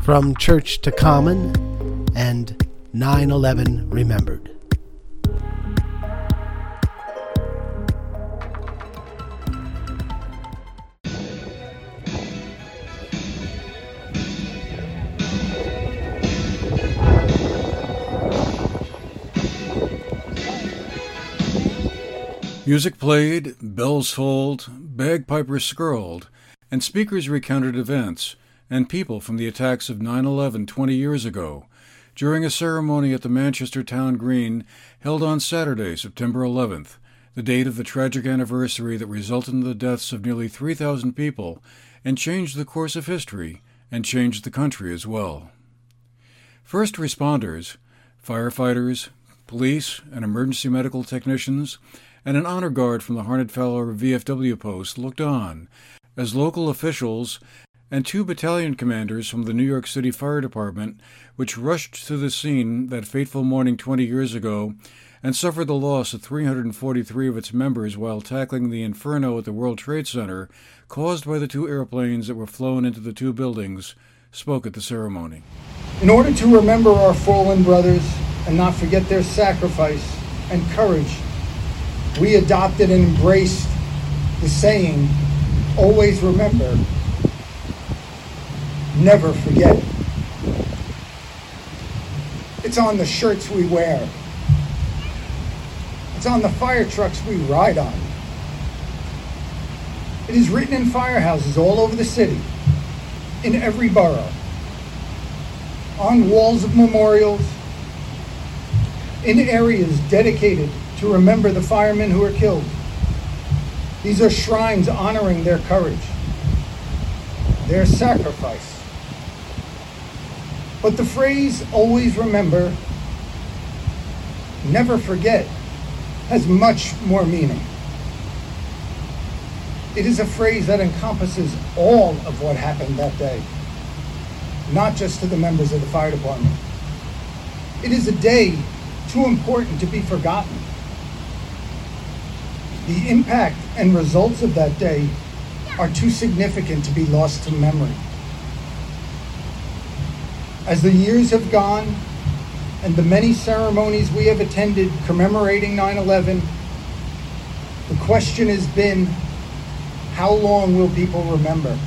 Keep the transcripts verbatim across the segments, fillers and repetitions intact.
From Church to Common and nine eleven Remembered. Music played, bells tolled, bagpipers skirled, and speakers recounted events and people from the attacks of nine eleven twenty years ago during a ceremony at the Manchester Town Green held on Saturday, September eleventh, the date of the tragic anniversary that resulted in the deaths of nearly three thousand people and changed the course of history and changed the country as well. First responders, firefighters, police, and emergency medical technicians, and an honor guard from the Harnett Fowler V F W post looked on as local officials and two battalion commanders from the New York City Fire Department, which rushed to the scene that fateful morning twenty years ago and suffered the loss of three hundred forty-three of its members while tackling the inferno at the World Trade Center caused by the two airplanes that were flown into the two buildings, spoke at the ceremony. In order to remember our fallen brothers and not forget their sacrifice and courage, we adopted and embraced the saying, always remember, never forget. It's on the shirts we wear. It's on the fire trucks we ride on. It is written in firehouses all over the city, in every borough, on walls of memorials, in areas dedicated to remember the firemen who were killed. These are shrines honoring their courage, their sacrifice. But the phrase, always remember, never forget, has much more meaning. It is a phrase that encompasses all of what happened that day, not just to the members of the fire department. It is a day too important to be forgotten. The impact and results of that day are too significant to be lost to memory. As the years have gone and the many ceremonies we have attended commemorating nine eleven, the question has been, how long will people remember?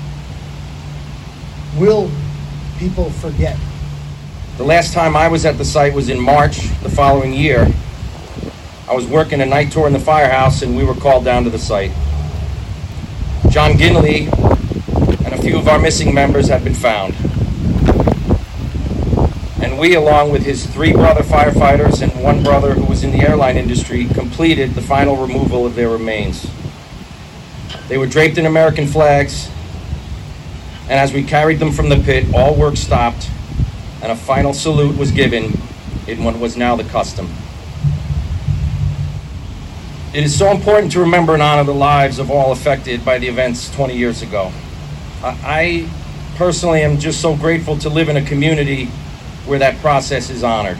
Will people forget? The last time I was at the site was in March the following year. I was working a night tour in the firehouse and we were called down to the site. John Ginley and a few of our missing members had been found. And we, along with his three brother firefighters and one brother who was in the airline industry, completed the final removal of their remains. They were draped in American flags, and as we carried them from the pit, all work stopped and a final salute was given in what was now the custom. It is so important to remember and honor the lives of all affected by the events twenty years ago. I personally am just so grateful to live in a community where that process is honored.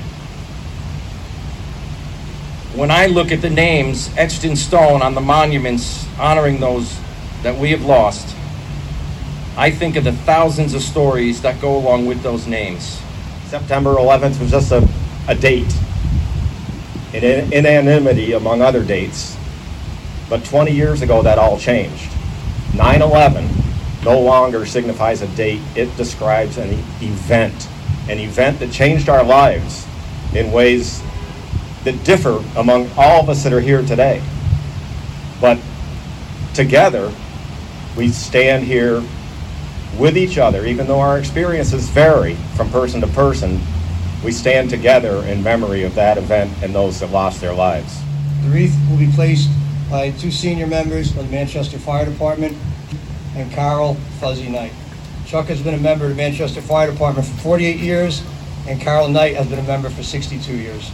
When I look at the names etched in stone on the monuments honoring those that we have lost, I think of the thousands of stories that go along with those names. September eleventh was just a, a date, in, in anonymity among other dates. But twenty years ago, that all changed. nine eleven no longer signifies a date, it describes an event, an event that changed our lives in ways that differ among all of us that are here today. But together, we stand here with each other, even though our experiences vary from person to person. We stand together in memory of that event and those that lost their lives. The wreath will be placed by two senior members of the Manchester Fire Department and Carol Fuzzy Knight. Chuck has been a member of the Manchester Fire Department for forty-eight years, and Carol Knight has been a member for sixty-two years.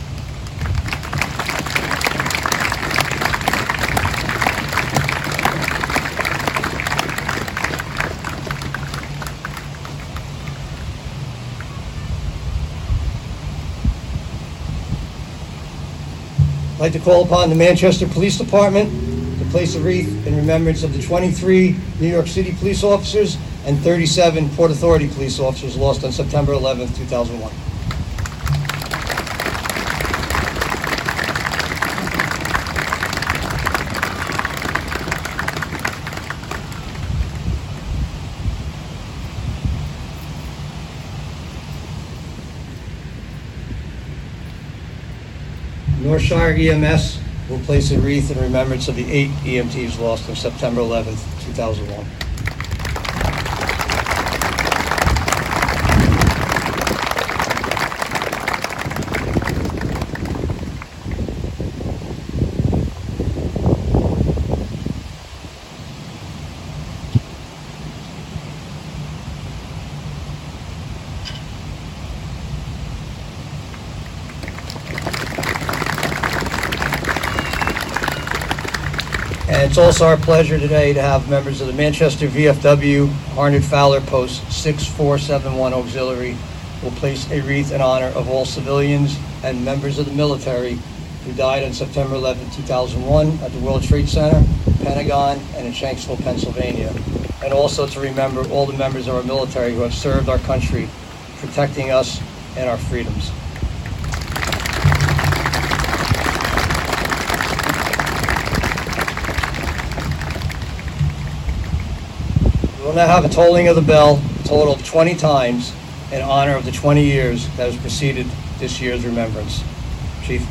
I'd like to call upon the Manchester Police Department to place a wreath in remembrance of the twenty-three New York City police officers and thirty-seven Port Authority police officers lost on September eleventh, two thousand one. North Shire E M S will place a wreath in remembrance of the eight E M Ts lost on September eleventh, two thousand one. And it's also our pleasure today to have members of the Manchester V F W Harnett Fowler Post six four seven one Auxiliary will place a wreath in honor of all civilians and members of the military who died on September eleventh, two thousand one at the World Trade Center, Pentagon, and in Shanksville, Pennsylvania. And also to remember all the members of our military who have served our country, protecting us and our freedoms. We'll now have a tolling of the bell, a total of twenty times, in honor of the twenty years that has preceded this year's remembrance. Chief.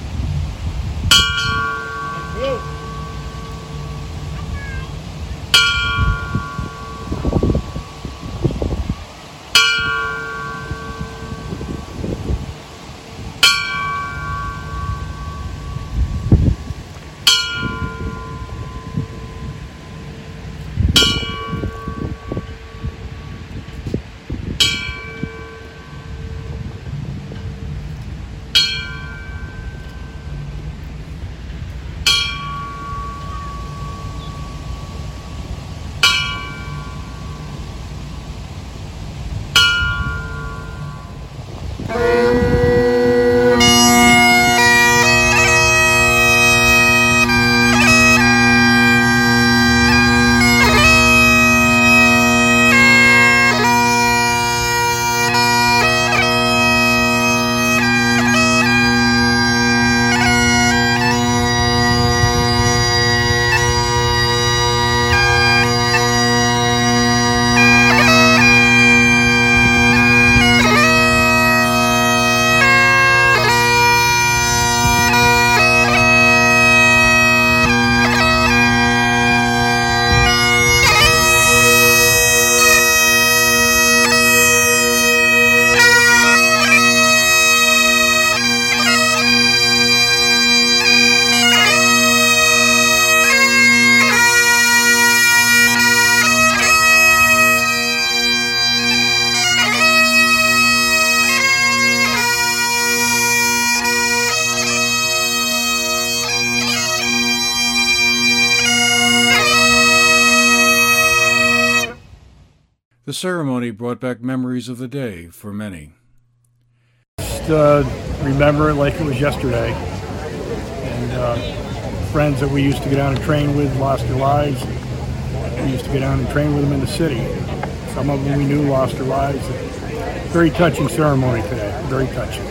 The ceremony brought back memories of the day for many. Just uh, remember it like it was yesterday. And uh, friends that we used to go down and train with lost their lives. We used to go down and train with them in the city. Some of them we knew lost their lives. Very touching ceremony today, very touching.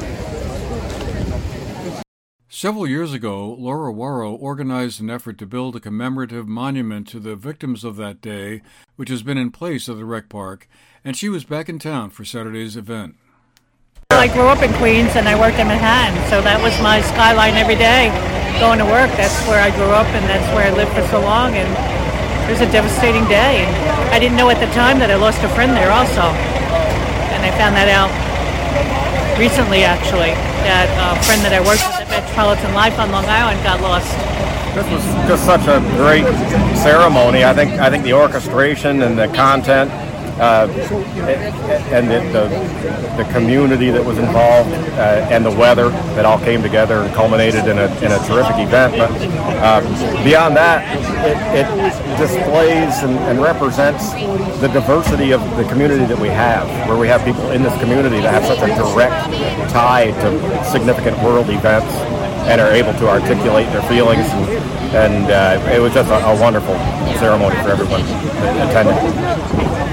Several years ago, Laura Warrow organized an effort to build a commemorative monument to the victims of that day, which has been in place at the rec park, and she was back in town for Saturday's event. I grew up in Queens and I worked in Manhattan, so that was my skyline every day, going to work. That's where I grew up and that's where I lived for so long, and it was a devastating day. And I didn't know at the time that I lost a friend there also, and I found that out recently, actually, that a friend that I worked with at Metropolitan Life on Long Island got lost. This was just such a great ceremony. I think I think the orchestration and the content uh, and the, the the community that was involved uh, and the weather that all came together and culminated in a in a terrific event. But uh, beyond that, it, it displays and, and represents the diversity of the community that we have, where we have people in this community that have such a direct tie to significant world events and are able to articulate their feelings, and, and uh, it was just a, a wonderful ceremony for everyone that attended.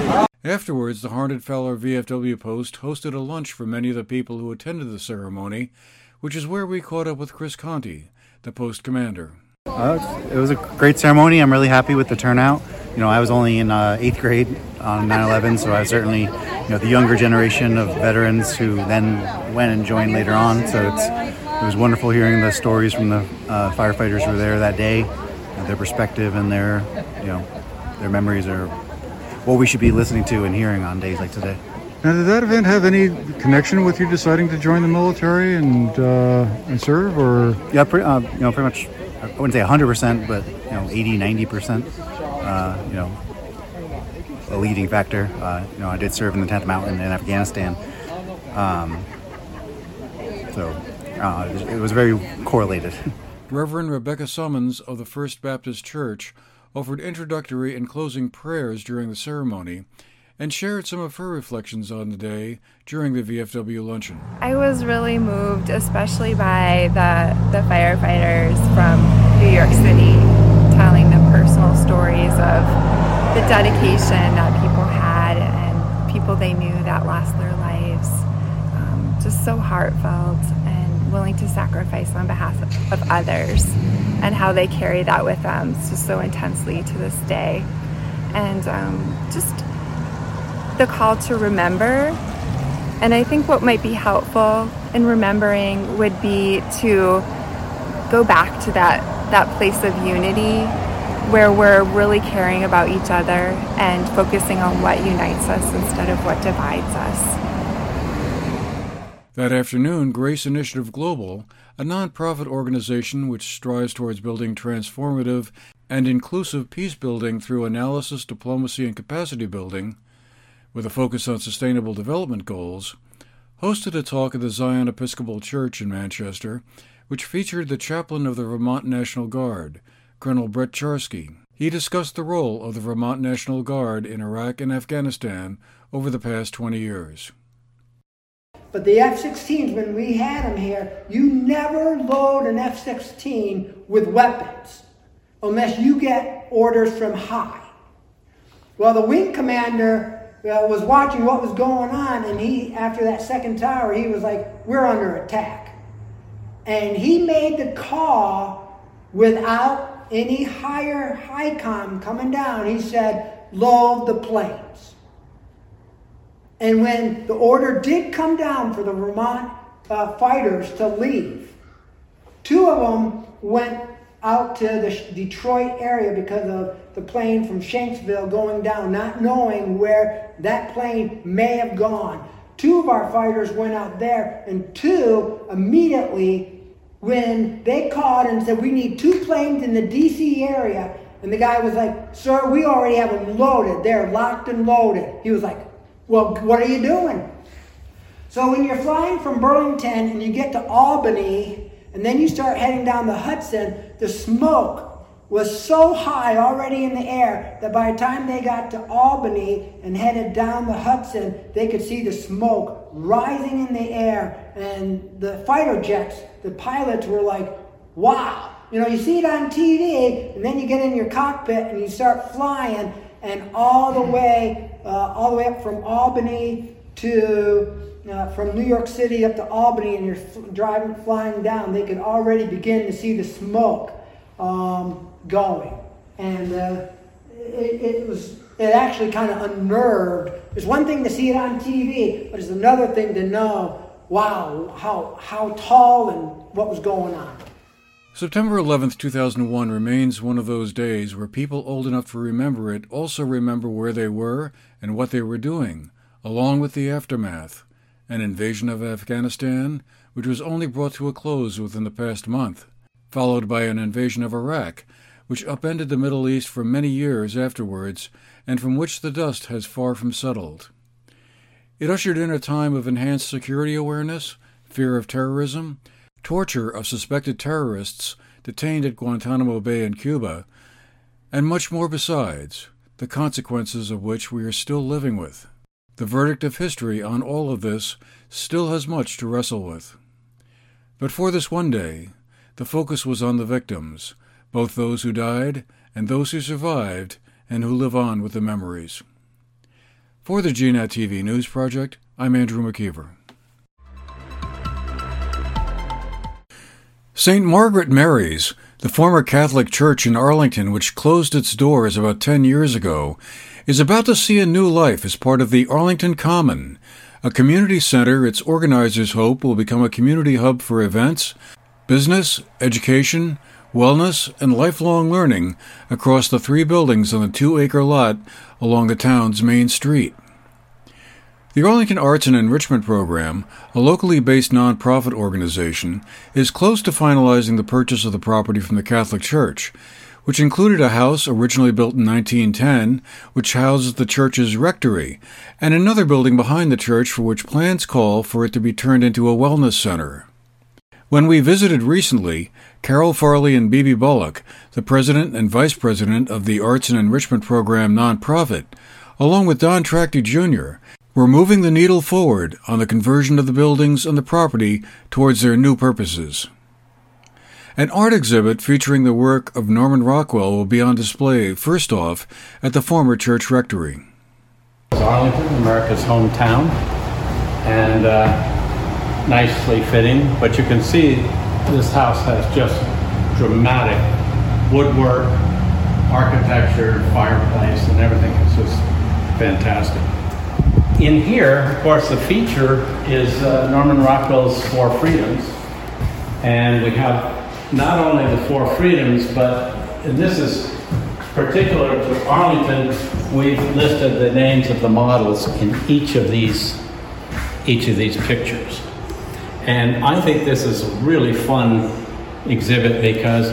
Afterwards, the Harnett Fowler V F W Post hosted a lunch for many of the people who attended the ceremony, which is where we caught up with Chris Conti, the Post commander. Uh, it was a great ceremony. I'm really happy with the turnout. You know, I was only in uh, eighth grade on nine eleven, so I was certainly, you know, the younger generation of veterans who then went and joined later on. So it's, it was wonderful hearing the stories from the uh, firefighters who were there that day, and their perspective and their, you know, their memories are what we should be listening to and hearing on days like today. Now, did that event have any connection with you deciding to join the military and uh, and serve, or? Yeah, pre- uh, you know, pretty much. I wouldn't say one hundred percent, but you know, eighty, ninety percent. Uh, you know, a leading factor. Uh, you know, I did serve in the tenth Mountain in Afghanistan, um, so uh, it was very correlated. Reverend Rebecca Summons of the First Baptist Church offered introductory and closing prayers during the ceremony and shared some of her reflections on the day during the V F W luncheon. I was really moved, especially by the, the firefighters from New York City telling the personal stories of the dedication that people had and people they knew that lost their lives. Um, just so heartfelt and willing to sacrifice on behalf of, of others, and how they carry that with them just so intensely to this day. And um, just the call to remember. And I think what might be helpful in remembering would be to go back to that, that place of unity where we're really caring about each other and focusing on what unites us instead of what divides us. That afternoon, Grace Initiative Global, a nonprofit organization which strives towards building transformative and inclusive peace building through analysis, diplomacy, and capacity building, with a focus on sustainable development goals, hosted a talk at the Zion Episcopal Church in Manchester, which featured the chaplain of the Vermont National Guard, Colonel Brett Charsky. He discussed the role of the Vermont National Guard in Iraq and Afghanistan over the past twenty years. But the F sixteens, when we had them here, you never load an F sixteen with weapons unless you get orders from high. Well, the wing commander uh, was watching what was going on, and he, after that second tower, he was like, we're under attack. And he made the call without any higher high com coming down. He said, load the planes. And when the order did come down for the Vermont uh, fighters to leave, two of them went out to the Detroit area because of the plane from Shanksville going down, not knowing where that plane may have gone. Two of our fighters went out there, and two immediately, when they called and said, we need two planes in the D C area, and the guy was like, sir, we already have them loaded. They're locked and loaded. He was like, well, what are you doing? So when you're flying from Burlington and you get to Albany, and then you start heading down the Hudson, the smoke was so high already in the air that by the time they got to Albany and headed down the Hudson, they could see the smoke rising in the air. And the fighter jets, the pilots were like, wow. You know, you see it on T V, and then you get in your cockpit and you start flying, and all the way, uh, all the way up from Albany to Uh, from New York City up to Albany, and you're f- driving, flying down, they could already begin to see the smoke um, going. And uh, it, it was, it actually kind of unnerved. It's one thing to see it on T V, but it's another thing to know, wow, how, how tall and what was going on. September eleventh, two thousand one remains one of those days where people old enough to remember it also remember where they were and what they were doing, along with the aftermath. An invasion of Afghanistan, which was only brought to a close within the past month, followed by an invasion of Iraq, which upended the Middle East for many years afterwards, and from which the dust has far from settled. It ushered in a time of enhanced security awareness, fear of terrorism, torture of suspected terrorists detained at Guantanamo Bay in Cuba, and much more besides, the consequences of which we are still living with. The verdict of history on all of this still has much to wrestle with. But for this one day, the focus was on the victims, both those who died and those who survived and who live on with the memories. For the G NAT T V News Project, I'm Andrew McKeever. Saint Margaret Mary's, the former Catholic church in Arlington, which closed its doors about ten years ago, is about to see a new life as part of the Arlington Common, a community center its organizers hope will become a community hub for events, business, education, wellness, and lifelong learning across the three buildings on the two-acre lot along the town's main street. The Arlington Arts and Enrichment Program, a locally based nonprofit organization, is close to finalizing the purchase of the property from the Catholic Church, which included a house originally built in nineteen ten, which houses the church's rectory, and another building behind the church for which plans call for it to be turned into a wellness center. When we visited recently, Carol Farley and Bebe Bullock, the president and vice president of the Arts and Enrichment Program nonprofit, along with Don Tracty Junior, were moving the needle forward on the conversion of the buildings and the property towards their new purposes. An art exhibit featuring the work of Norman Rockwell will be on display, first off, at the former church rectory. Arlington, America's hometown, and uh, nicely fitting, but you can see this house has just dramatic woodwork, architecture, fireplace, and everything. It's just fantastic. In here, of course, the feature is uh, Norman Rockwell's Four Freedoms, and we have not only the Four Freedoms, but and this is particular to Arlington. We've listed the names of the models in each of these each of these pictures. And I think this is a really fun exhibit because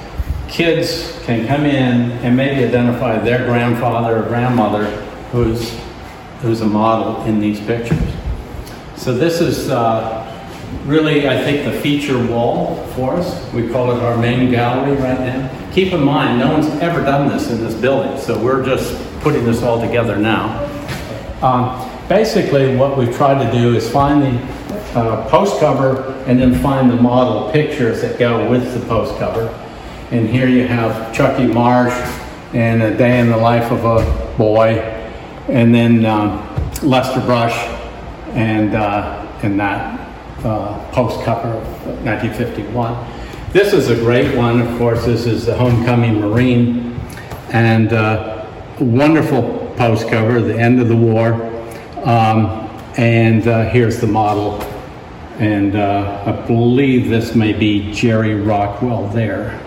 kids can come in and maybe identify their grandfather or grandmother who's, who's a model in these pictures. So this is uh, really, I think, the feature wall for us. We call it our main gallery right now. Keep in mind, no one's ever done this in this building, so we're just putting this all together now. Um, basically, what we've tried to do is find the Uh, post cover and then find the model pictures that go with the post cover. And here you have Chucky Marsh and A Day in the Life of a Boy, and then um, Lester Brush and uh, and that uh, post cover of nineteen fifty-one. This is a great one, of course. This is the Homecoming Marine, and uh, wonderful post cover, the end of the war. Um, and uh, here's the model. And uh, I believe this may be Jerry Rockwell there.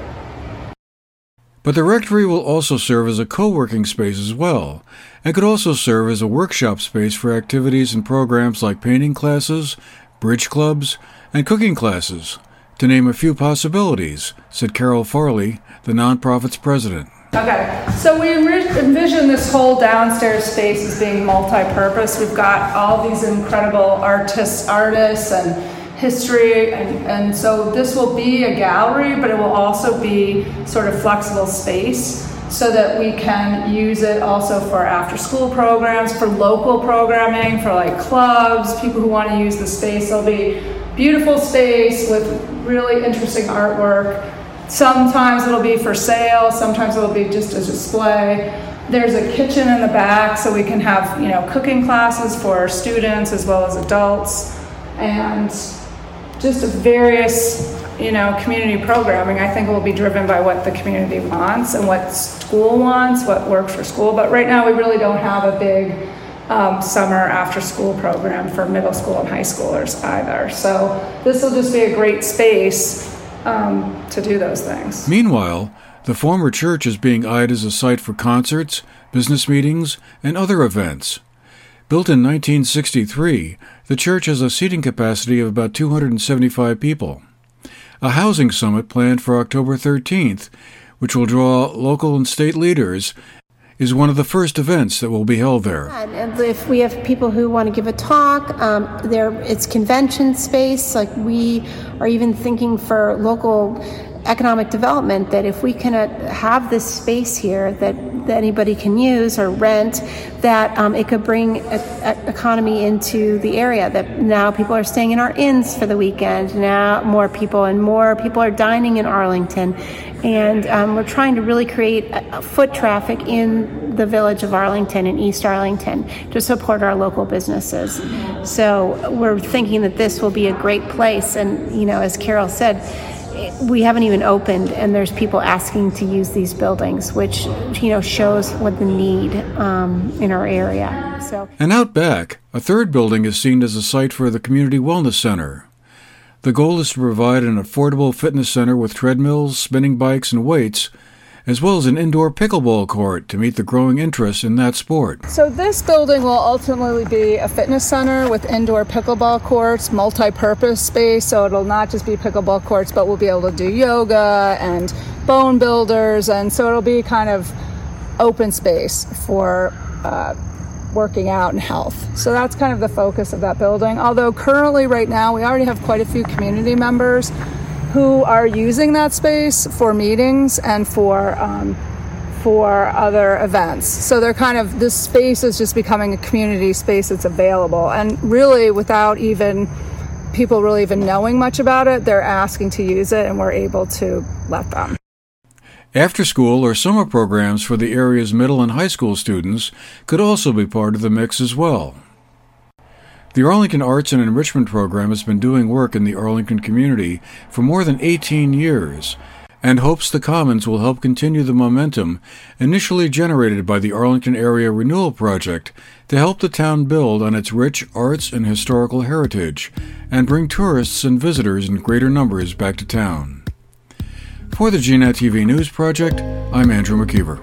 But the rectory will also serve as a co-working space as well, and could also serve as a workshop space for activities and programs like painting classes, bridge clubs, and cooking classes, to name a few possibilities, said Carol Farley, the nonprofit's president. Okay, so we envision this whole downstairs space as being multi-purpose. We've got all these incredible artists, artists and history, and, and so this will be a gallery, but it will also be sort of flexible space so that we can use it also for after-school programs, for local programming, for like clubs, people who want to use the space. There'll be beautiful space with really interesting artwork. Sometimes it'll be for sale, sometimes it'll be just a display. There's a kitchen in the back so we can have, you know, cooking classes for students as well as adults, and just various, you know, community programming. I think will be driven by what the community wants and what school wants, what works for school. But right now we really don't have a big um, summer after school program for middle school and high schoolers either. So this will just be a great space Um, to do those things. Meanwhile, the former church is being eyed as a site for concerts, business meetings, and other events. Built in nineteen sixty-three, the church has a seating capacity of about two hundred seventy-five people. A housing summit planned for October thirteenth, which will draw local and state leaders, is one of the first events that will be held there. And if we have people who want to give a talk, um, there it's convention space. Like we are even thinking for local economic development, that if we can uh, have this space here that, that anybody can use or rent, that um, it could bring a, a economy into the area, that now people are staying in our inns for the weekend, now more people and more people are dining in Arlington, and um, we're trying to really create a, a foot traffic in the village of Arlington and East Arlington to support our local businesses. So we're thinking that this will be a great place, and you know, as Carol said, we haven't even opened and there's people asking to use these buildings, which, you know, shows what the need um, in our area. So, and out back, a third building is seen as a site for the Community Wellness Center. The goal is to provide an affordable fitness center with treadmills, spinning bikes, and weights, as well as an indoor pickleball court to meet the growing interest in that sport. So this building will ultimately be a fitness center with indoor pickleball courts, multi-purpose space, so it'll not just be pickleball courts, but we'll be able to do yoga and bone builders, and so it'll be kind of open space for uh, working out and health. So that's kind of the focus of that building. Although currently right now we already have quite a few community members who are using that space for meetings and for um, for other events. So they're kind of, this space is just becoming a community space that's available. And really, without even people really even knowing much about it, they're asking to use it, and we're able to let them. After-school or summer programs for the area's middle and high school students could also be part of the mix as well. The Arlington Arts and Enrichment Program has been doing work in the Arlington community for more than eighteen years and hopes the Commons will help continue the momentum initially generated by the Arlington Area Renewal Project to help the town build on its rich arts and historical heritage and bring tourists and visitors in greater numbers back to town. For the G N A T T V News Project, I'm Andrew McKeever.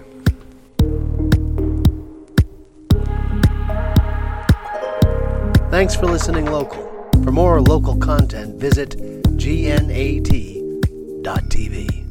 Thanks for listening local. For more local content, visit G N A T dot T V.